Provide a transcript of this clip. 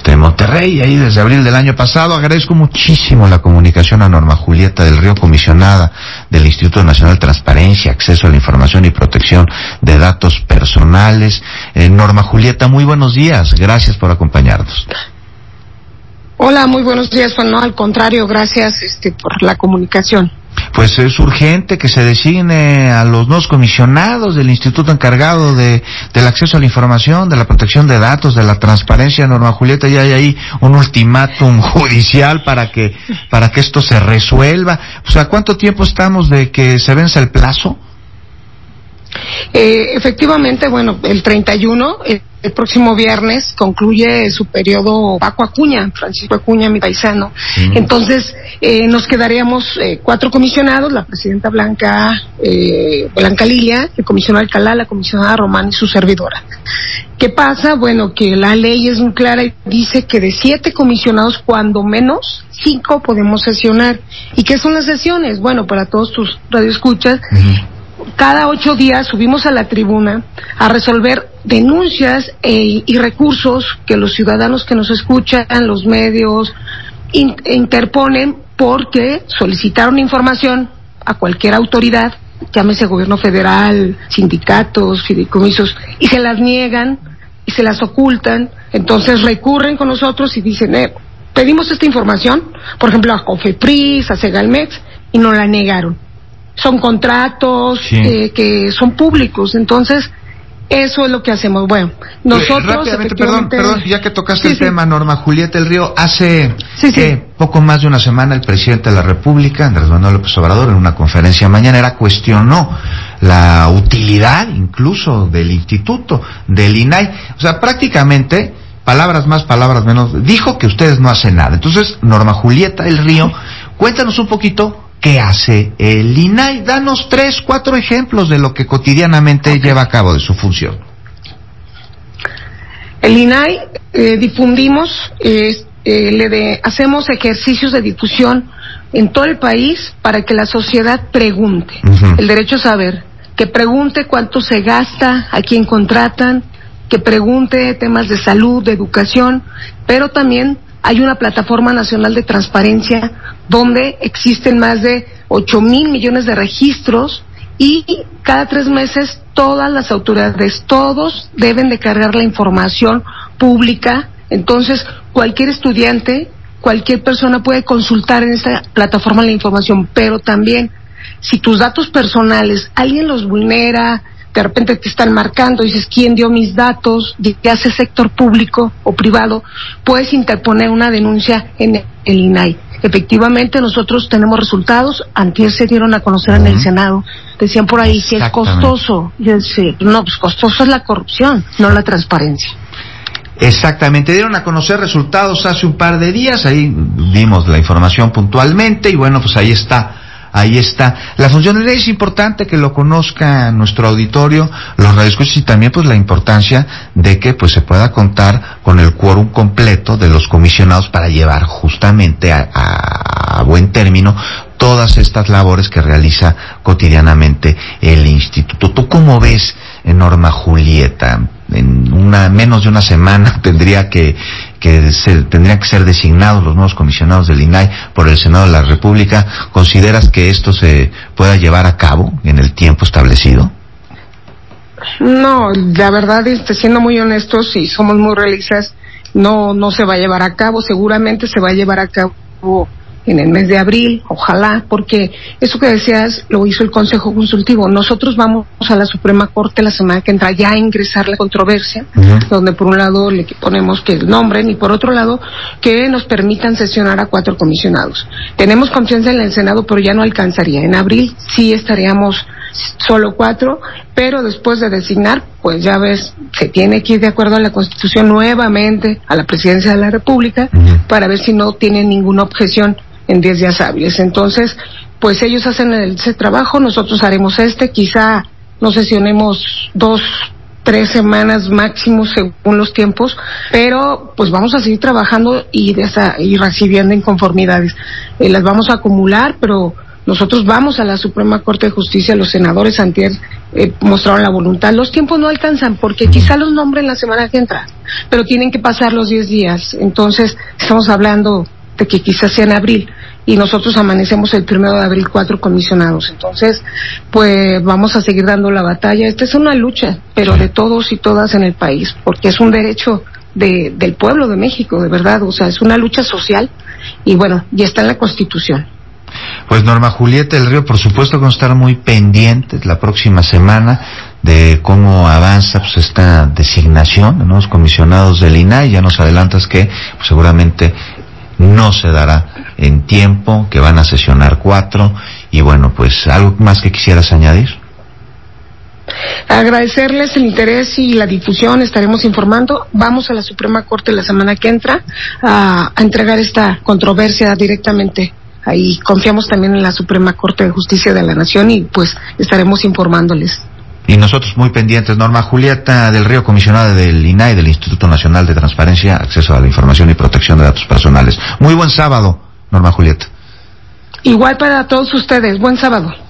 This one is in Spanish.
Monterrey, ahí desde abril del año pasado. Agradezco muchísimo la comunicación a Norma Julieta del Río, comisionada del Instituto Nacional de Transparencia, Acceso a la Información y Protección de Datos Personales. Norma Julieta, muy buenos días, gracias por acompañarnos. Hola, muy buenos días, Juan. No, al contrario, gracias por la comunicación. Pues es urgente que se designe a los nuevos comisionados del instituto encargado del acceso a la información, de la protección de datos, de la transparencia. Norma Julieta, ya hay ahí un ultimátum judicial para que esto se resuelva. O sea, ¿cuánto tiempo estamos de que se venza el plazo? Efectivamente, bueno, el 31, el próximo viernes, concluye su periodo Paco Acuña, Francisco Acuña, mi paisano. Entonces, nos quedaríamos 4 comisionados, la presidenta Blanca Lilia, el comisionado Alcalá, la comisionada Román y su servidora. ¿Qué pasa? Bueno, que la ley es muy clara y dice que de 7 comisionados, cuando menos 5 podemos sesionar. ¿Y qué son las sesiones? Bueno, para todos tus radioescuchas, cada 8 días subimos a la tribuna a resolver denuncias y recursos que los ciudadanos que nos escuchan, los medios, interponen porque solicitaron información a cualquier autoridad, llámese gobierno federal, sindicatos, fideicomisos, y se las niegan y se las ocultan. Entonces recurren con nosotros y dicen, pedimos esta información, por ejemplo a COFEPRIS, a Segalmex, y nos la negaron. Son contratos que son públicos, entonces eso es lo que hacemos. Bueno, nosotros rápidamente, perdón, ya que tocaste el tema, Norma Julieta del Río, hace poco más de una semana el presidente de la República, Andrés Manuel López Obrador, en una conferencia mañanera cuestionó la utilidad incluso del instituto, del INAI. O sea, prácticamente, palabras más, palabras menos, dijo que ustedes no hacen nada. Entonces, Norma Julieta del Río, cuéntanos un poquito ¿qué hace el INAI? Danos 3, 4 ejemplos de lo que cotidianamente lleva a cabo de su función. El INAI difundimos, hacemos ejercicios de difusión en todo el país para que la sociedad pregunte. El derecho a saber, que pregunte cuánto se gasta, a quién contratan, que pregunte temas de salud, de educación, pero también hay una plataforma nacional de transparencia donde existen más de 8,000 millones de registros y cada 3 meses todas las autoridades, todos deben de cargar la información pública. Entonces, cualquier estudiante, cualquier persona puede consultar en esta plataforma la información, pero también si tus datos personales alguien los vulnera, de repente te están marcando, dices, ¿quién dio mis datos? Ya sea sector público o privado, puedes interponer una denuncia en el INAI. Efectivamente, nosotros tenemos resultados, antier se dieron a conocer en el Senado, decían por ahí que es costoso. Yo decía, no, pues costoso es la corrupción, no la transparencia. Exactamente, dieron a conocer resultados hace un par de días, ahí dimos la información puntualmente y bueno, pues ahí está. La funcionalidad es importante que lo conozca nuestro auditorio, los radioescuchas y también pues la importancia de que pues se pueda contar con el quórum completo de los comisionados para llevar justamente a buen término todas estas labores que realiza cotidianamente el instituto. ¿Tú cómo ves, Norma Julieta? En menos de una semana tendrían que ser designados los nuevos comisionados del INAI por el Senado de la República. ¿Consideras que esto se pueda llevar a cabo en el tiempo establecido? No, la verdad, siendo muy honestos y somos muy realistas, no se va a llevar a cabo. Seguramente se va a llevar a cabo en el mes de abril, ojalá, porque eso que decías lo hizo el Consejo Consultivo. Nosotros vamos a la Suprema Corte la semana que entra ya a ingresar la controversia, donde por un lado le ponemos que el nombren y por otro lado que nos permitan sesionar a 4 comisionados. Tenemos confianza en el Senado, pero ya no alcanzaría. En abril sí estaríamos solo 4, pero después de designar, pues ya ves, se tiene que ir de acuerdo a la Constitución nuevamente a la Presidencia de la República para ver si no tienen ninguna objeción en 10 días hábiles. Entonces, pues ellos hacen ese trabajo, nosotros haremos quizá nos sesionemos 2, 3 semanas máximo según los tiempos, pero pues vamos a seguir trabajando y recibiendo inconformidades. Las vamos a acumular, pero nosotros vamos a la Suprema Corte de Justicia, los senadores antier mostraron la voluntad. Los tiempos no alcanzan porque quizá los nombren la semana que entra, pero tienen que pasar los 10 días. Entonces, estamos hablando de que quizás sea en abril y nosotros amanecemos el 1 de abril 4 comisionados. Entonces, pues vamos a seguir dando la batalla. Esta es una lucha, pero de todos y todas en el país, porque es un derecho del pueblo de México, de verdad. O sea, es una lucha social y bueno, ya está en la Constitución. Pues Norma Julieta del Río, por supuesto que vamos a estar muy pendientes la próxima semana de cómo avanza pues esta designación de nuevos comisionados del INAI. Ya nos adelantas que pues, seguramente no se dará en tiempo, que van a sesionar 4 y bueno, pues algo más que quisieras añadir. Agradecerles el interés y la difusión, estaremos informando. Vamos a la Suprema Corte la semana que entra a entregar esta controversia directamente. Ahí confiamos también en la Suprema Corte de Justicia de la Nación y pues estaremos informándoles. Y nosotros muy pendientes. Norma Julieta del Río, comisionada del INAI, del Instituto Nacional de Transparencia, Acceso a la Información y Protección de Datos Personales. Muy buen sábado, Norma Julieta. Igual para todos ustedes, buen sábado.